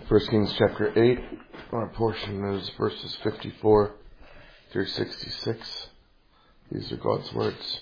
1 Kings chapter 8, our portion is verses 54 through 66. These are God's words.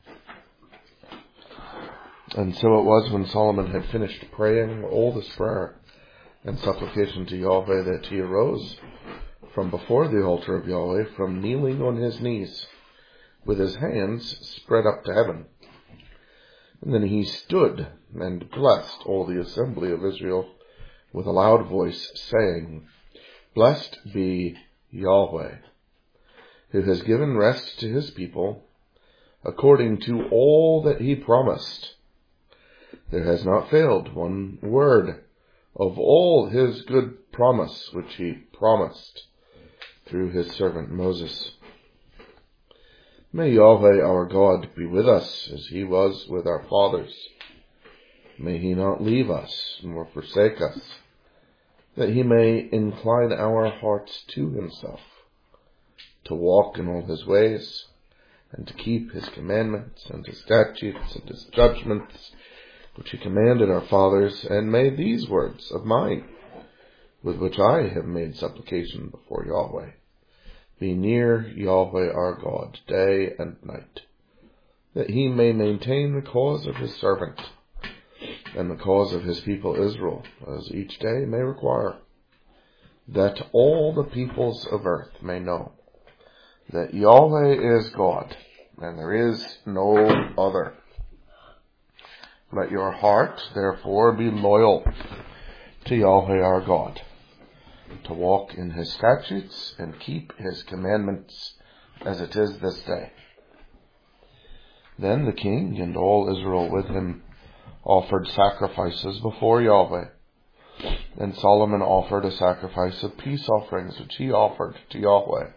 And so it was when Solomon had finished praying all this prayer and supplication to Yahweh that he arose from before the altar of Yahweh, from kneeling on his knees, with his hands spread up to heaven. And then he stood and blessed all the assembly of Israel with a loud voice, saying, Blessed be Yahweh, who has given rest to his people, according to all that he promised. There has not failed one word of all his good promise which he promised through his servant Moses. May Yahweh our God be with us as he was with our fathers. May he not leave us nor forsake us, that he may incline our hearts to himself, to walk in all his ways, and to keep his commandments and his statutes and his judgments, which he commanded our fathers. And may these words of mine, with which I have made supplication before Yahweh, be near Yahweh our God day and night, that he may maintain the cause of his servant and the cause of his people Israel, as each day may require, that all the peoples of earth may know that Yahweh is God, and there is no other. Let your heart, therefore, be loyal to Yahweh our God, to walk in his statutes and keep his commandments as it is this day. Then the king and all Israel with him offered sacrifices before Yahweh. And Solomon offered a sacrifice of peace offerings, which he offered to Yahweh,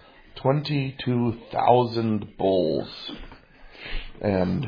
22,000 bulls and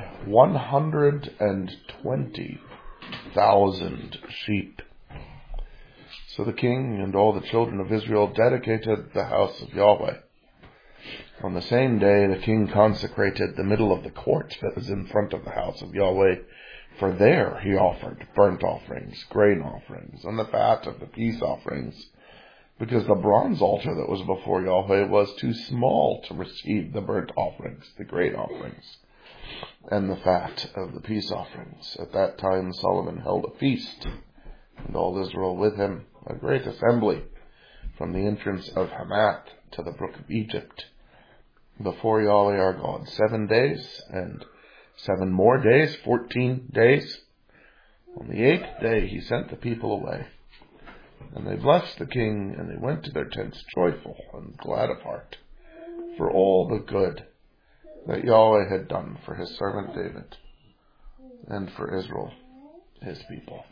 120,000 sheep. So the king and all the children of Israel dedicated the house of Yahweh. On the same day, the king consecrated the middle of the court that was in front of the house of Yahweh, for there he offered burnt offerings, grain offerings, and the fat of the peace offerings, because the bronze altar that was before Yahweh was too small to receive the burnt offerings, the grain offerings, and the fat of the peace offerings. At that time Solomon held a feast, and all Israel with him, a great assembly, from the entrance of Hamath to the brook of Egypt, before Yahweh our God, 7 days, and 7 more days, 14 days. On the 8th day he sent the people away, and they blessed the king, and they went to their tents joyful and glad of heart, for all the good that Yahweh had done for his servant David, and for Israel, his people.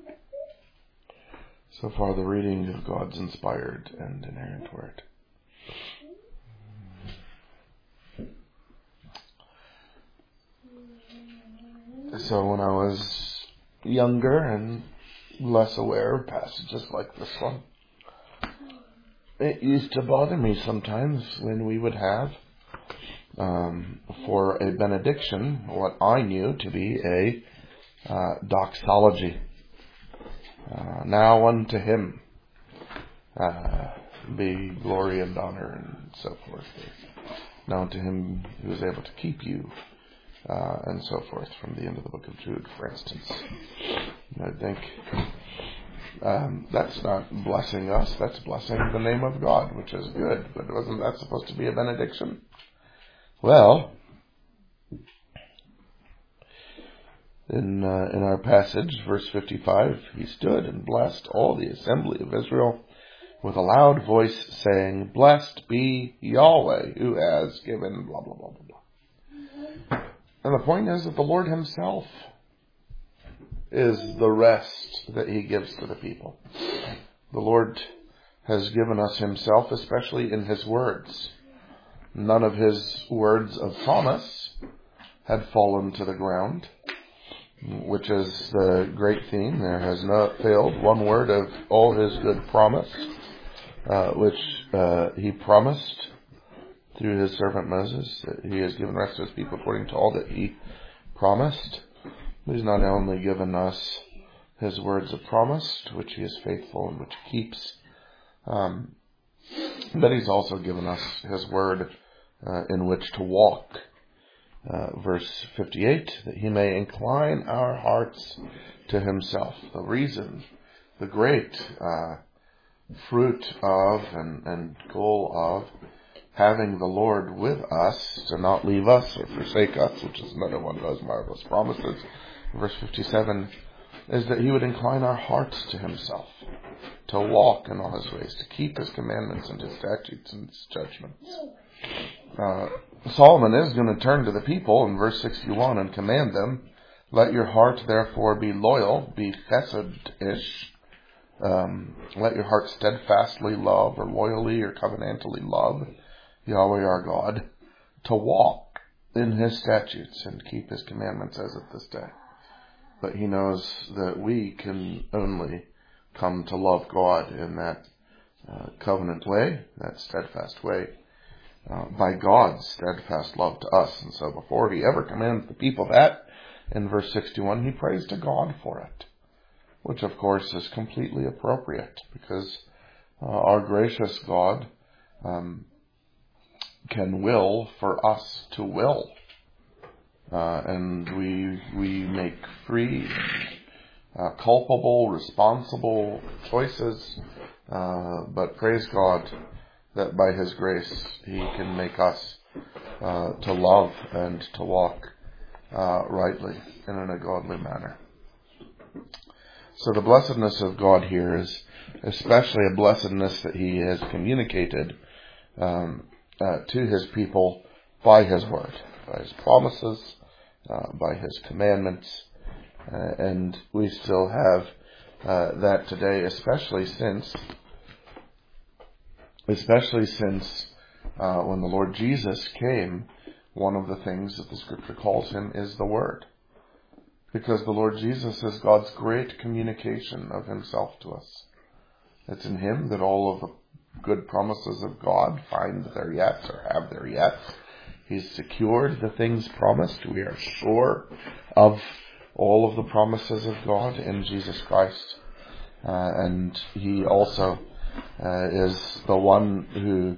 So far the reading of God's inspired and inerrant word. So when I was younger and less aware of passages like this one, it used to bother me sometimes when we would have, for a benediction, what I knew to be a doxology. Now unto him be glory and honor and so forth. Now unto him who is able to keep you, and so forth, from the end of the book of Jude, for instance. And I think that's not blessing us, that's blessing the name of God, which is good. But wasn't that supposed to be a benediction? Well, in our passage, verse 55, he stood and blessed all the assembly of Israel with a loud voice, saying, Blessed be Yahweh, who has given blah, blah, blah, blah, blah. And the point is that the Lord himself is the rest that he gives to the people. The Lord has given us himself, especially in his words. None of his words of promise had fallen to the ground, which is the great theme. There has not failed one word of all his good promise, which he promised through his servant Moses, that he has given rest to his people according to all that he promised. He's not only given us his words of promise, to which he is faithful and which he keeps. But he's also given us his word in which to walk. Verse 58, that he may incline our hearts to himself. The reason, the great fruit of and goal of having the Lord with us, to not leave us or forsake us, which is another one of those marvelous promises. Verse 57 is that he would incline our hearts to himself, to walk in all his ways, to keep his commandments and his statutes and his judgments. Solomon is going to turn to the people in verse 61 and command them, let your heart therefore be loyal, be chesed-ish. Let your heart steadfastly love, or loyally or covenantally love Yahweh our God, to walk in his statutes and keep his commandments as of this day. But he knows that we can only come to love God in that covenant way, that steadfast way, by God's steadfast love to us. And so before he ever commands the people that, in verse 61, he prays to God for it, which of course is completely appropriate, because our gracious God can will for us to will. And we make free, culpable, responsible choices, but praise God that by his grace he can make us to love and to walk rightly and in a godly manner. So the blessedness of God here is especially a blessedness that he has communicated to his people by his word, by his promises, by his commandments, and we still have that today, especially since when the Lord Jesus came, one of the things that the Scripture calls him is the Word, because the Lord Jesus is God's great communication of himself to us. It's in him that all of the good promises of God find their yes, or have their yes. He's secured the things promised. We are sure of all of the promises of God in Jesus Christ. And he also is the one who,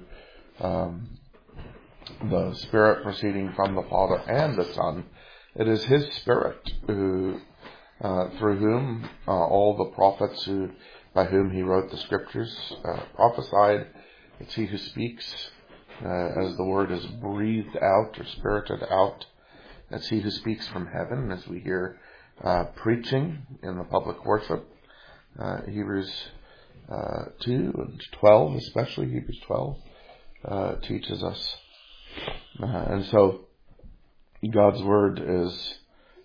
the Spirit proceeding from the Father and the Son, it is his Spirit who, through whom all the prophets by whom he wrote the Scriptures prophesied. It's he who speaks as the word is breathed out or spirited out. It's he who speaks from heaven, as we hear preaching in the public worship. Hebrews 2 and 12, especially Hebrews 12, teaches us. And so God's word is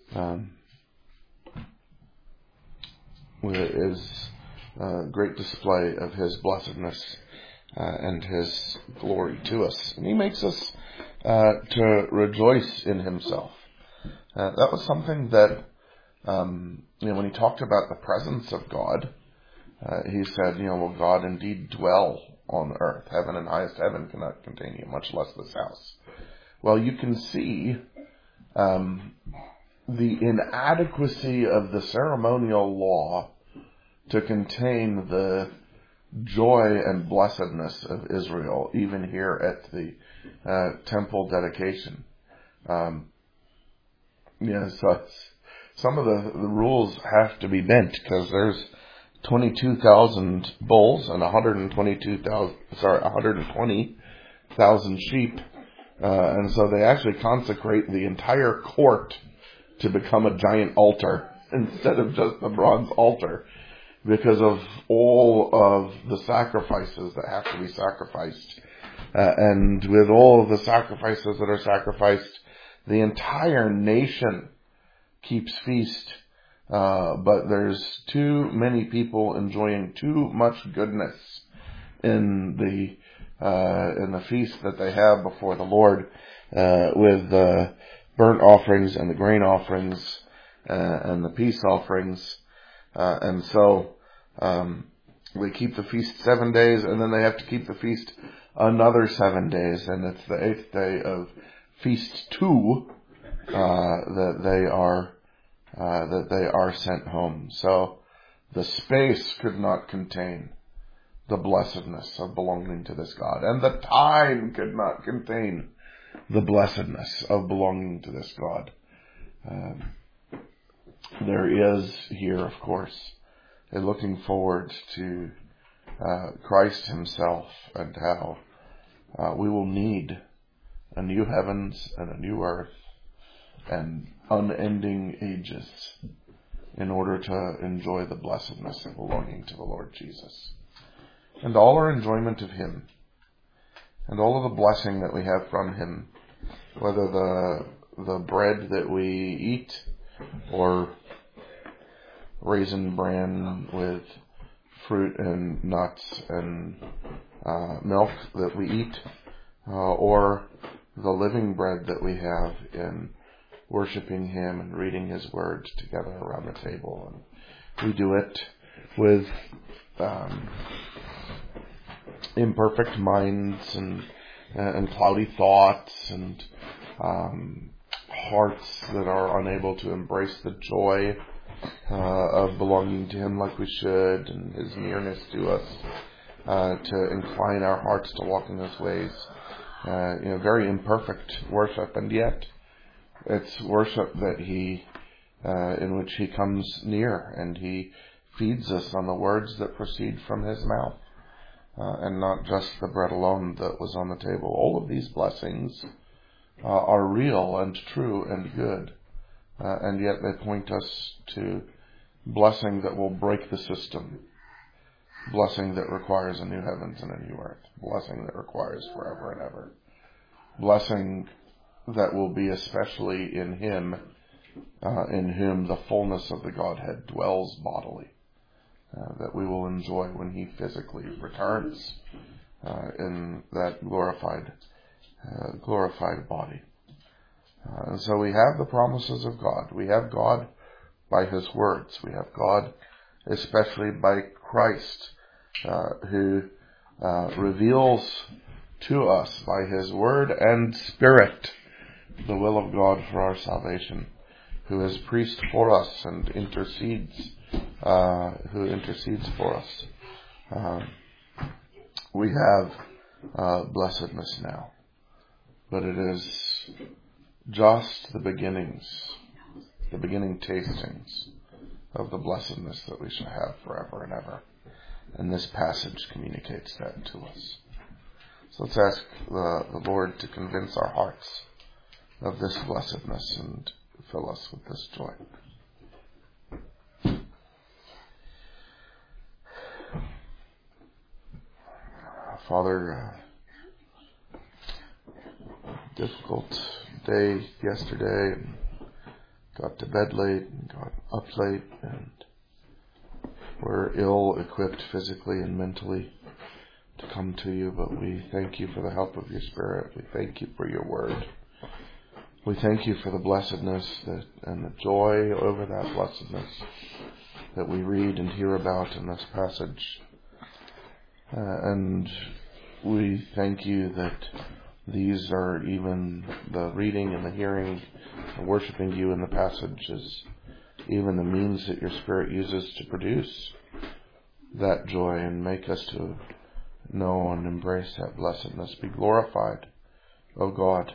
great display of his blessedness and his glory to us. And he makes us to rejoice in himself. That was something that, when he talked about the presence of God, he said, will God indeed dwell on earth? Heaven and highest heaven cannot contain you, much less this house. Well, you can see the inadequacy of the ceremonial law to contain the joy and blessedness of Israel, even here at the temple dedication. So some of the rules have to be bent, because there's 22,000 bulls and 120,000 sheep, and so they actually consecrate the entire court to become a giant altar instead of just a bronze altar, because of all of the sacrifices that have to be sacrificed. And with all of the sacrifices that are sacrificed, the entire nation keeps feast. But there's too many people enjoying too much goodness in the feast that they have before the Lord, with the burnt offerings and the grain offerings and the peace offerings. And so they keep the feast 7 days, and then they have to keep the feast another 7 days, and it's the 8th day of Feast 2 that they are sent home. So The space could not contain the blessedness of belonging to this God. And the time could not contain the blessedness of belonging to this God. There is here, of course, a looking forward to Christ himself and how we will need a new heavens and a new earth and unending ages in order to enjoy the blessedness of belonging to the Lord Jesus. And all our enjoyment of him and all of the blessing that we have from him, whether the bread that we eat or raisin bran with fruit and nuts and milk that we eat, or the living bread that we have in worshiping him and reading his word together around the table. And we do it with imperfect minds and cloudy thoughts and hearts that are unable to embrace the joy of belonging to him like we should, and his nearness to us, to incline our hearts to walk in his ways. Very imperfect worship, and yet it's worship that in which he comes near, and he feeds us on the words that proceed from his mouth, and not just the bread alone that was on the table. All of these blessings are real and true and good, and yet they point us to blessing that will break the system, blessing that requires a new heavens and a new earth, blessing that requires forever and ever, blessing that will be especially in him, in whom the fullness of the Godhead dwells bodily, that we will enjoy when he physically returns in that glorified body. And so we have the promises of God. We have God by his words. We have God especially by Christ, who reveals to us by his word and spirit the will of God for our salvation, who is priest for us and intercedes for us. We have blessedness now, but it is just the beginning tastings of the blessedness that we shall have forever and ever. And this passage communicates that to us. So let's ask the Lord to convince our hearts of this blessedness and fill us with this joy. Father, difficult day yesterday, and got to bed late and got up late, and we're ill-equipped physically and mentally to come to you, but we thank you for the help of your Spirit. We thank you for your word. We thank you for the blessedness and the joy over that blessedness that we read and hear about in this passage. And we thank you that these are even the reading and the hearing and worshiping you in the passage is even the means that your Spirit uses to produce that joy and make us to know and embrace that blessedness. Be glorified, O God,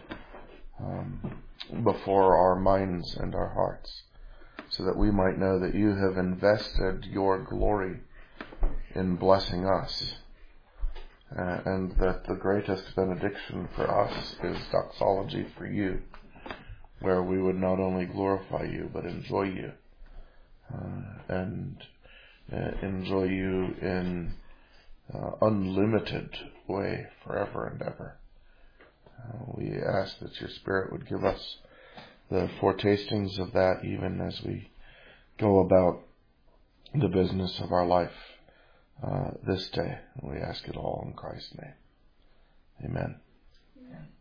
before our minds and our hearts, so that we might know that you have invested your glory in blessing us, and that the greatest benediction for us is doxology for you, where we would not only glorify you but enjoy you, and enjoy you in unlimited way forever and ever. We ask that your Spirit would give us the foretastings of that even as we go about the business of our life this day. We ask it all in Christ's name. Amen.